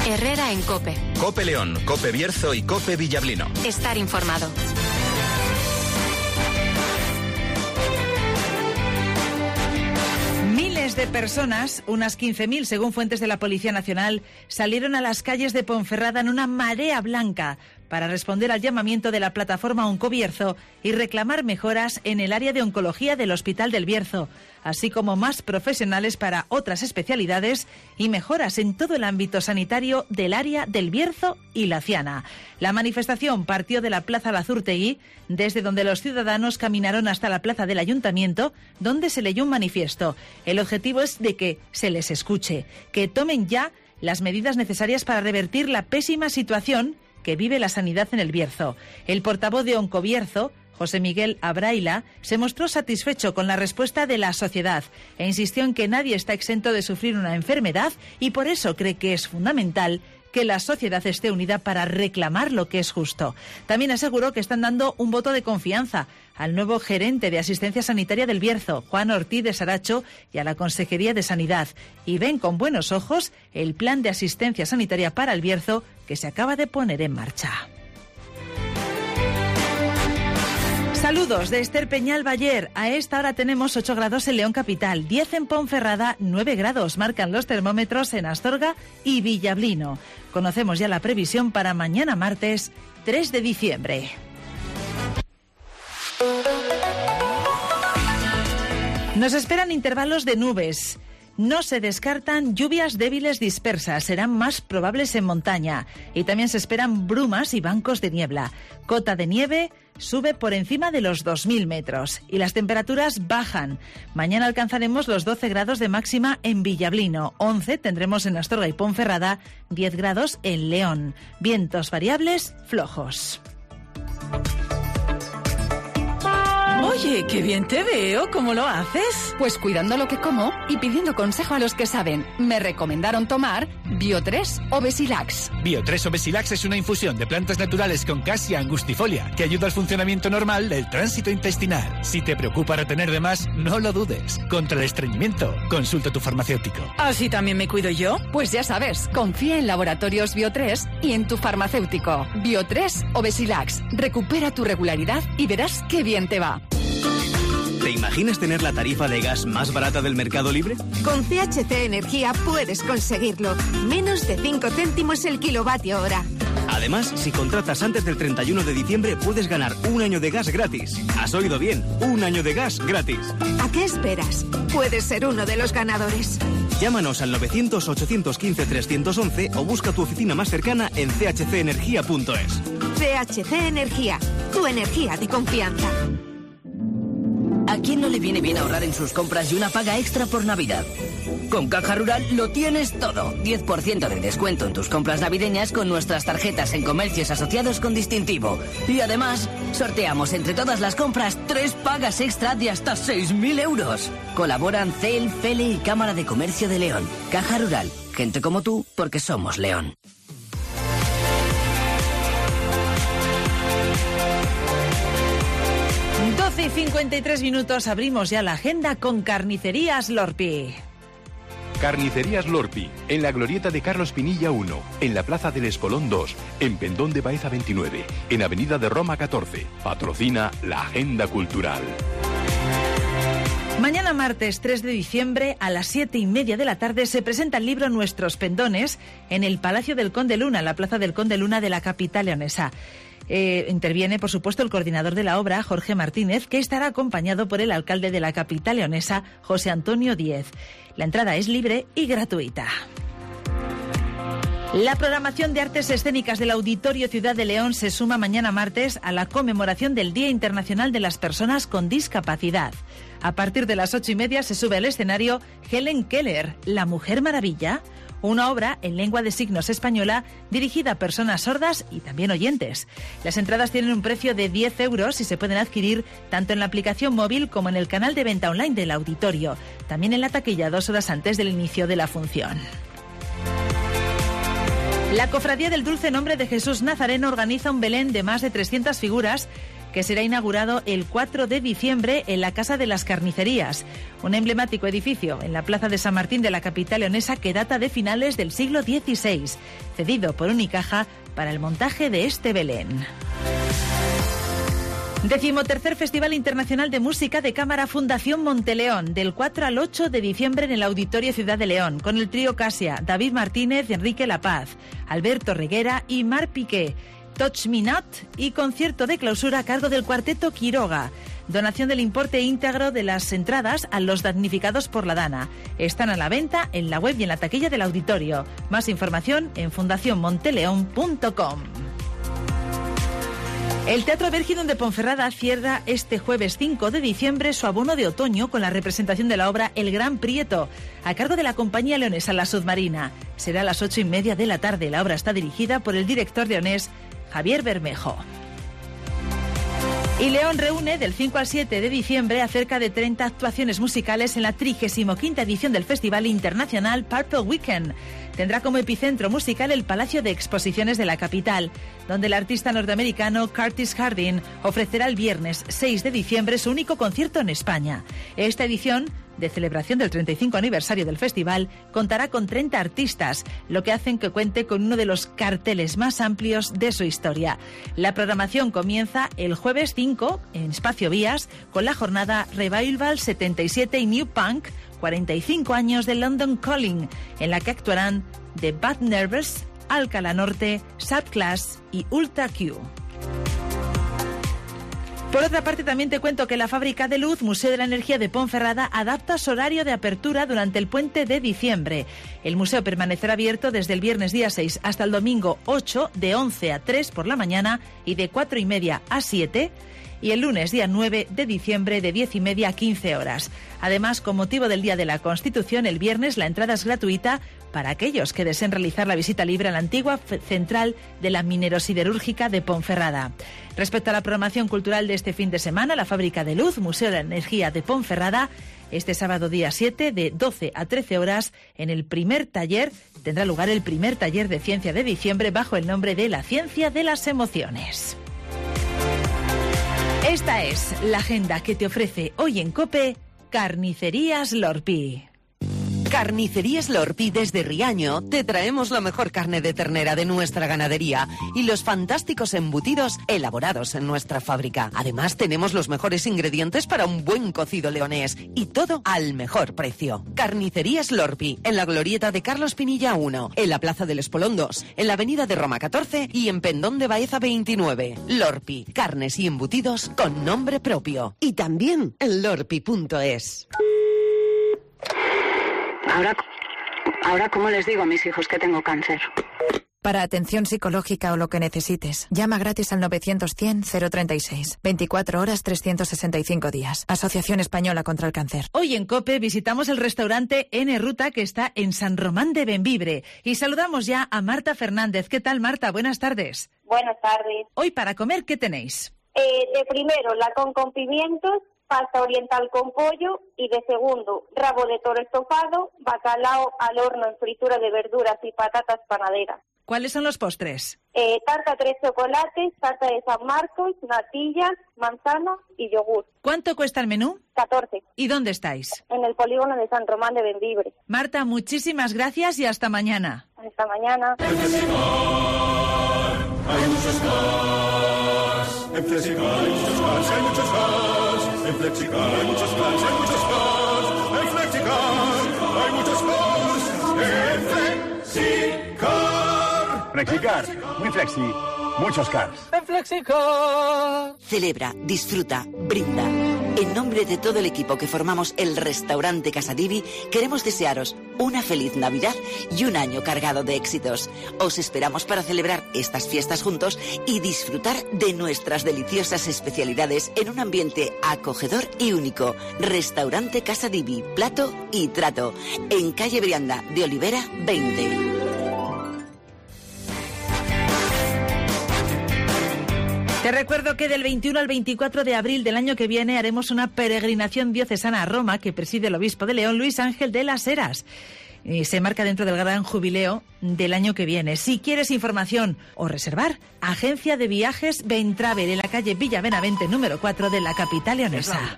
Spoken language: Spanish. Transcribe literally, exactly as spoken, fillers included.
Herrera en COPE. COPE León, COPE Bierzo y COPE Villablino. Estar informado. Miles de personas, unas quince mil según fuentes de la Policía Nacional, salieron a las calles de Ponferrada en una marea blanca para responder al llamamiento de la plataforma Oncobierzo y reclamar mejoras en el área de oncología del Hospital del Bierzo, así como más profesionales para otras especialidades y mejoras en todo el ámbito sanitario del área del Bierzo y Laciana. La manifestación partió de la Plaza Lazurtegui, desde donde los ciudadanos caminaron hasta la plaza del Ayuntamiento, donde se leyó un manifiesto. El objetivo es de que se les escuche, que tomen ya las medidas necesarias para revertir la pésima situación que vive la sanidad en el Bierzo. El portavoz de Oncobierzo, José Miguel Abraila, se mostró satisfecho con la respuesta de la sociedad e insistió en que nadie está exento de sufrir una enfermedad y por eso cree que es fundamental que la sociedad esté unida para reclamar lo que es justo. También aseguró que están dando un voto de confianza al nuevo gerente de Asistencia Sanitaria del Bierzo, Juan Ortiz de Saracho, y a la Consejería de Sanidad, y ven con buenos ojos el plan de asistencia sanitaria para el Bierzo que se acaba de poner en marcha. Saludos de Esther Peñal Bayer. A esta hora tenemos ocho grados en León Capital, diez en Ponferrada, nueve grados marcan los termómetros en Astorga y Villablino. Conocemos ya la previsión para mañana martes tres de diciembre. Nos esperan intervalos de nubes. No se descartan lluvias débiles dispersas, serán más probables en montaña. Y también se esperan brumas y bancos de niebla. Cota de nieve sube por encima de los dos mil metros y las temperaturas bajan. Mañana alcanzaremos los doce grados de máxima en Villablino, once tendremos en Astorga y Ponferrada, diez grados en León. Vientos variables flojos. Oye, qué bien te veo, ¿cómo lo haces? Pues cuidando lo que como y pidiendo consejo a los que saben. Me recomendaron tomar Bio tres o Besilax. Bio tres o Besilax es una infusión de plantas naturales con Cassia angustifolia que ayuda al funcionamiento normal del tránsito intestinal. Si te preocupa retener de más, no lo dudes. Contra el estreñimiento, consulta a tu farmacéutico. ¿Así también me cuido yo? Pues ya sabes, confía en Laboratorios Bio tres y en tu farmacéutico. Bio tres o Besilax. Recupera tu regularidad y verás qué bien te va. ¿Te imaginas tener la tarifa de gas más barata del mercado libre? Con C H C Energía puedes conseguirlo. Menos de cinco céntimos el kilovatio hora. Además, si contratas antes del treinta y uno de diciembre, puedes ganar un año de gas gratis. ¿Has oído bien? Un año de gas gratis. ¿A qué esperas? Puedes ser uno de los ganadores. Llámanos al novecientos, ochocientos quince, trescientos once o busca tu oficina más cercana en c h c energía punto es. C H C Energía, tu energía de confianza. ¿A quién no le viene bien ahorrar en sus compras y una paga extra por Navidad? Con Caja Rural lo tienes todo. diez por ciento de descuento en tus compras navideñas con nuestras tarjetas en comercios asociados con distintivo. Y además, sorteamos entre todas las compras tres pagas extra de hasta seis mil euros. Colaboran C E L, F E L E y Cámara de Comercio de León. Caja Rural. Gente como tú, porque somos León. doce y cincuenta y tres minutos, abrimos ya la agenda con Carnicerías Lorpi. Carnicerías Lorpi, en la glorieta de Carlos Pinilla uno, en la Plaza del Espolón dos, en Pendón de Baeza veintinueve, en Avenida de Roma catorce. Patrocina la Agenda Cultural. Mañana martes tres de diciembre a las siete y media de la tarde se presenta el libro Nuestros Pendones en el Palacio del Conde Luna, la Plaza del Conde Luna de la capital leonesa. Eh, interviene, por supuesto, el coordinador de la obra, Jorge Martínez, que estará acompañado por el alcalde de la capital leonesa, José Antonio Díez. La entrada es libre y gratuita. La programación de artes escénicas del Auditorio Ciudad de León se suma mañana martes a la conmemoración del Día Internacional de las Personas con Discapacidad. A partir de las ocho y media se sube al escenario Helen Keller, La Mujer Maravilla, una obra en lengua de signos española dirigida a personas sordas y también oyentes. Las entradas tienen un precio de diez euros y se pueden adquirir tanto en la aplicación móvil como en el canal de venta online del auditorio, también en la taquilla dos horas antes del inicio de la función. La Cofradía del Dulce Nombre de Jesús Nazareno organiza un Belén de más de trescientas figuras que será inaugurado el cuatro de diciembre en la Casa de las Carnicerías, un emblemático edificio en la Plaza de San Martín de la capital leonesa que data de finales del siglo dieciséis, cedido por Unicaja para el montaje de este Belén. Decimotercer Festival Internacional de Música de Cámara Fundación Monteleón, del cuatro al ocho de diciembre en el Auditorio Ciudad de León, con el trío Casia, David Martínez, Enrique La Paz, Alberto Reguera y Mar Piqué, Touch Me Not y concierto de clausura a cargo del Cuarteto Quiroga. Donación del importe íntegro de las entradas a los damnificados por la Dana. Están a la venta en la web y en la taquilla del auditorio. Más información en fundación monteleón punto com. El Teatro Vergidon de Ponferrada cierra este jueves cinco de diciembre su abono de otoño con la representación de la obra El Gran Prieto, a cargo de la compañía leonesa La Submarina. Será a las ocho y media de la tarde. La obra está dirigida por el director leonés Javier Bermejo. Y León reúne del cinco al siete de diciembre a cerca de treinta actuaciones musicales en la trigésima quinta edición del Festival Internacional Purple Weekend. Tendrá como epicentro musical el Palacio de Exposiciones de la capital, donde el artista norteamericano Curtis Harding ofrecerá el viernes seis de diciembre su único concierto en España. Esta edición, de celebración del treinta y cinco aniversario del festival, contará con treinta artistas, lo que hace que cuente con uno de los carteles más amplios de su historia. La programación comienza el jueves cinco en Espacio Vías con la jornada Revival setenta y siete y New Punk, cuarenta y cinco años de London Calling, en la que actuarán The Bad Nervous, Alcalá Norte, Sad Class y Ultra Q. Por otra parte, también te cuento que la Fábrica de Luz, Museo de la Energía de Ponferrada, adapta su horario de apertura durante el puente de diciembre. El museo permanecerá abierto desde el viernes día seis hasta el domingo ocho, de once a tres por la mañana y de cuatro y media a siete, y el lunes día nueve de diciembre de diez y media a quince horas. Además, con motivo del Día de la Constitución, el viernes la entrada es gratuita para aquellos que deseen realizar la visita libre a la antigua central de la minerosiderúrgica de Ponferrada. Respecto a la programación cultural de este fin de semana, la Fábrica de Luz, Museo de la Energía de Ponferrada, este sábado día siete, de doce a trece horas, en el primer taller, tendrá lugar el primer taller de ciencia de diciembre bajo el nombre de La Ciencia de las Emociones. Esta es la agenda que te ofrece hoy en COPE Carnicerías Lorpi. Carnicerías Lorpi desde Riaño te traemos la mejor carne de ternera de nuestra ganadería y los fantásticos embutidos elaborados en nuestra fábrica. Además tenemos los mejores ingredientes para un buen cocido leonés y todo al mejor precio. Carnicerías Lorpi en la glorieta de Carlos Pinilla uno, en la Plaza del Espolón dos, en la Avenida de Roma catorce y en Pendón de Baeza veintinueve. Lorpi, carnes y embutidos con nombre propio. Y también en lorpi punto es. Ahora, ahora, ¿cómo les digo a mis hijos que tengo cáncer? Para atención psicológica o lo que necesites, llama gratis al novecientos cien cero treinta y seis. veinticuatro horas, trescientos sesenta y cinco días. Asociación Española contra el Cáncer. Hoy en COPE visitamos el restaurante N Ruta, que está en San Román de Bembibre. Y saludamos ya a Marta Fernández. ¿Qué tal, Marta? Buenas tardes. Buenas tardes. Hoy para comer, ¿qué tenéis? Eh, de primero, lacón con pimientos, pasta oriental con pollo, y de segundo, rabo de toro estofado, bacalao al horno en fritura de verduras y patatas panaderas. ¿Cuáles son los postres? Eh, tarta tres chocolates, tarta de San Marcos, natillas, manzana y yogur. ¿Cuánto cuesta el menú? catorce. ¿Y dónde estáis? En el polígono de San Román de Bembibre. Marta, muchísimas gracias y hasta mañana. Hasta mañana. En Flexicar hay muchos cars. En Flexicar hay muchos cars, hay muchos cars. En Flexicar hay muchos cars, hay muchos cars. En Flexicar hay muchos cars. En Flexicar. Flexicar, muy flexi, muchos cars. En Flexicar. Celebra, disfruta, brinda. En nombre de todo el equipo que formamos el restaurante Casadivi, queremos desearos una feliz Navidad y un año cargado de éxitos. Os esperamos para celebrar estas fiestas juntos y disfrutar de nuestras deliciosas especialidades en un ambiente acogedor y único. Restaurante Casadivi, plato y trato, en calle Brianda de Olivera veinte. Te recuerdo que del veintiuno al veinticuatro de abril del año que viene haremos una peregrinación diocesana a Roma que preside el obispo de León, Luis Ángel de las Heras. y se marca dentro del gran jubileo del año que viene. Si quieres información o reservar, Agencia de Viajes Ventravel en la calle Villa Benavente número cuatro de la capital leonesa.